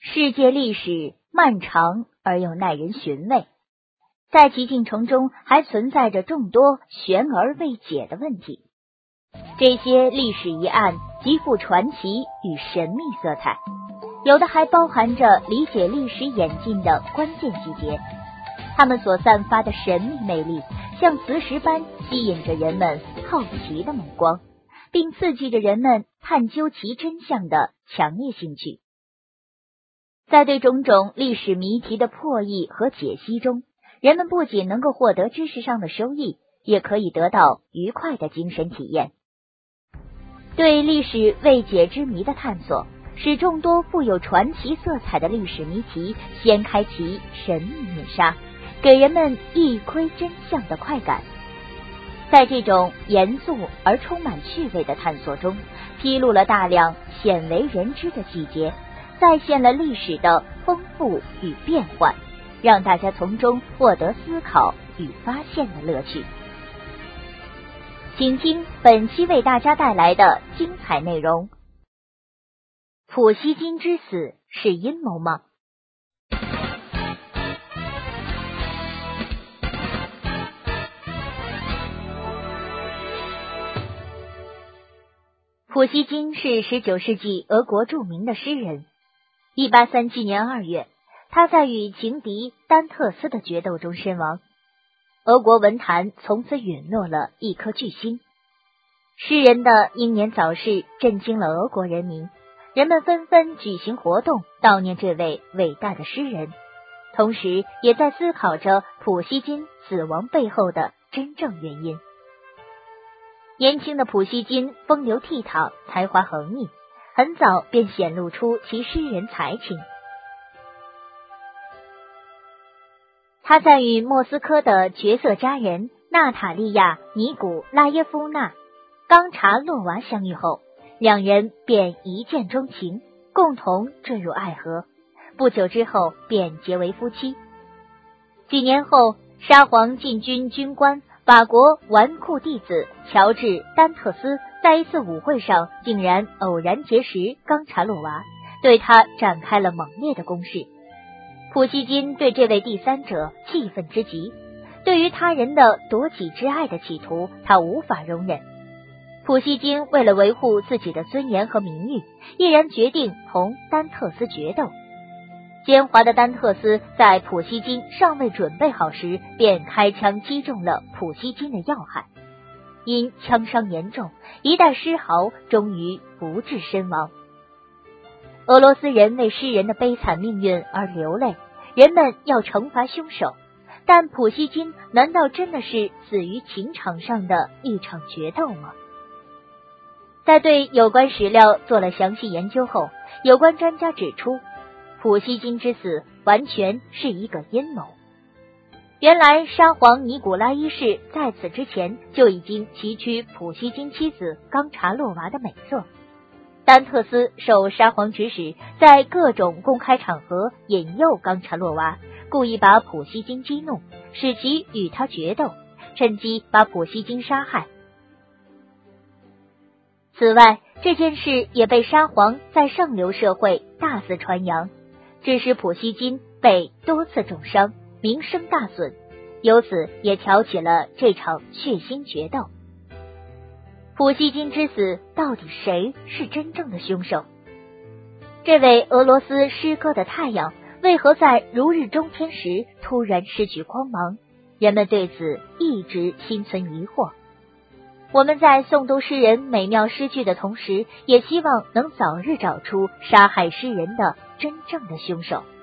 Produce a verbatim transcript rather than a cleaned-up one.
世界历史漫长而又耐人寻味，在其进程中还存在着众多悬而未解的问题。这些历史疑案极富传奇与神秘色彩，有的还包含着理解历史演进的关键细节。它们所散发的神秘魅力，像磁石般吸引着人们好奇的目光，并刺激着人们探究其真相的强烈兴趣。在对种种历史谜题的破译和解析中，人们不仅能够获得知识上的收益，也可以得到愉快的精神体验。对历史未解之谜的探索，使众多富有传奇色彩的历史谜题掀开其神秘面纱，给人们一窥真相的快感。在这种严肃而充满趣味的探索中，披露了大量鲜为人知的细节，再现了历史的丰富与变幻，让大家从中获得思考与发现的乐趣。请听本期为大家带来的精彩内容：普希金之死是阴谋吗？普希金是十九世纪俄国著名的诗人。一八三七年二月，他在与情敌丹特斯的决斗中身亡。俄国文坛从此陨落了一颗巨星。诗人的英年早逝震惊了俄国人民，人们纷纷举行活动悼念这位伟大的诗人，同时也在思考着普希金死亡背后的真正原因。年轻的普希金风流倜傥，才华横溢，很早便显露出其诗人才情。他在与莫斯科的绝色佳人娜塔莉亚·尼古拉耶夫娜·冈察洛娃相遇后，两人便一见钟情，共同坠入爱河，不久之后便结为夫妻。几年后，沙皇禁军军官法国纨绔弟子乔治·丹特斯在一次舞会上竟然偶然结识冈察洛娃，对他展开了猛烈的攻势。普希金对这位第三者气愤之极，对于他人的夺己之爱的企图，他无法容忍。普希金为了维护自己的尊严和名誉，毅然决定同丹特斯决斗。奸猾的丹特斯在普希金尚未准备好时，便开枪击中了普希金的要害，因枪伤严重，一代诗豪终于不治身亡。俄罗斯人为诗人的悲惨命运而流泪，人们要惩罚凶手，但普希金难道真的是死于情场上的一场决斗吗？在对有关史料做了详细研究后，有关专家指出，普希金之死完全是一个阴谋。原来沙皇尼古拉一世在此之前就已经崎岖普希金妻子冈察洛娃的美色。丹特斯受沙皇指使，在各种公开场合引诱冈察洛娃，故意把普希金激怒，使其与他决斗，趁机把普希金杀害。此外，这件事也被沙皇在上流社会大肆传扬，致使普希金被多次重伤，名声大损，由此也挑起了这场血腥决斗。普希金之死，到底谁是真正的凶手？这位俄罗斯诗歌的太阳，为何在如日中天时突然失去光芒？人们对此一直心存疑惑。我们在诵读诗人美妙诗句的同时，也希望能早日找出杀害诗人的真正的凶手。